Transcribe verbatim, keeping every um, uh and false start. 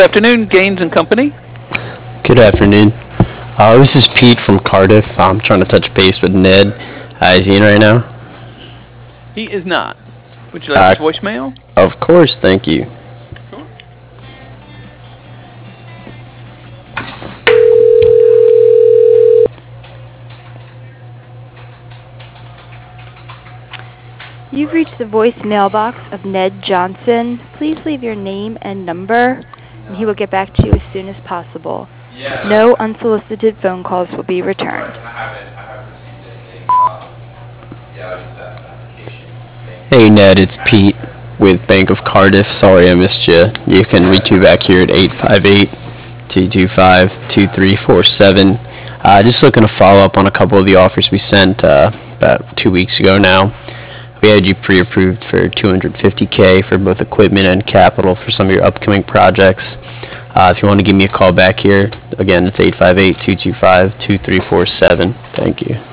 afternoon, Gaines and Company. Good afternoon. Uh, this is Pete from Cardiff. I'm trying to touch base with Ned. Uh, is he in right now? He is not. Would you like Uh, his voicemail? of course, thank you. Sure. You've reached the voicemail box of Ned Johnson. Please leave your name and number, and he will get back to you as soon as possible. No unsolicited phone calls will be returned. Hey Ned, it's Pete with Bank of Cardiff. Sorry I missed you. You can reach me back here at eight five eight, two two five, two three four seven. Uh, just looking to follow up on a couple of the offers we sent uh, about two weeks ago now. We had you pre-approved for two hundred fifty K for both equipment and capital for some of your upcoming projects. Uh, if you want to give me a call back here, again, it's eight five eight, two two five, two three four seven. Thank you.